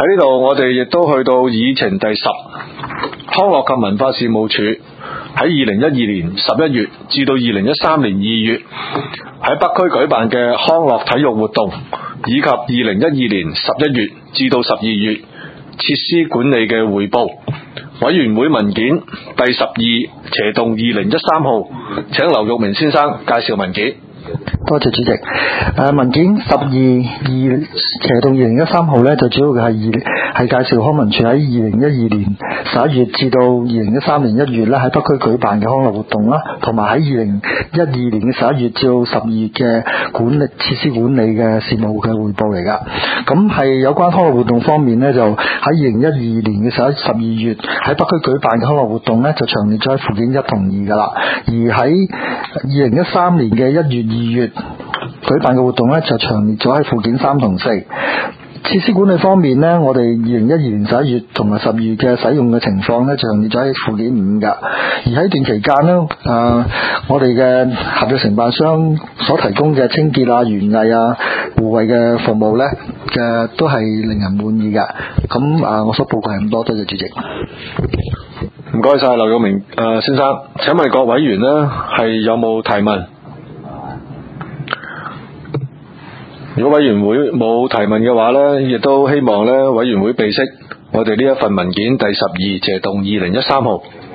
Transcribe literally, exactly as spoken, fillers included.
喺呢度，我哋亦都去到議程第十，康樂及文化事務署喺二零一二年十一月至到二零一三年二月喺北區舉辦嘅康樂體育活動，以及二零一二年十一月至到十二月設施管理嘅匯報。委員會文件第十二斜動二零一三號，請劉玉明先生介紹文件。 多謝主席。誒、呃、文件十二二斜動二零一三號咧，就主要係二係介紹康文署喺二零一二年十一月至到二零一三年一月咧喺北區舉辦嘅康樂活動啦，同埋喺二零一二年嘅十一月至到十二月嘅管理設施管理嘅事務嘅匯報嚟噶。咁係有關康樂活動方面咧，就喺二零一二年嘅十一、十二月喺北區舉辦嘅康樂活動咧，就詳列咗喺附件一同二噶啦。而喺二零一三年嘅一月、二月舉辦嘅活動咧，就詳列咗喺附件三同四。設施管理方面呢，我哋二零一二年十一月同埋十二月嘅使用嘅情況呢，就詳列咗喺附件五噶。而喺段期間呢，誒、呃，我哋嘅合約承辦商所提供嘅清潔啊、園藝啊、護衛嘅服務呢，嘅都係令人滿意噶。咁啊、呃，我所報告係咁多，多謝主席。 唔該晒劉玉明誒、呃、先生，請問各委員呢係有冇提問？如果委員會冇提問嘅話呢，亦都希望呢委員會備悉我哋呢一份文件第十二斜動二零一三號。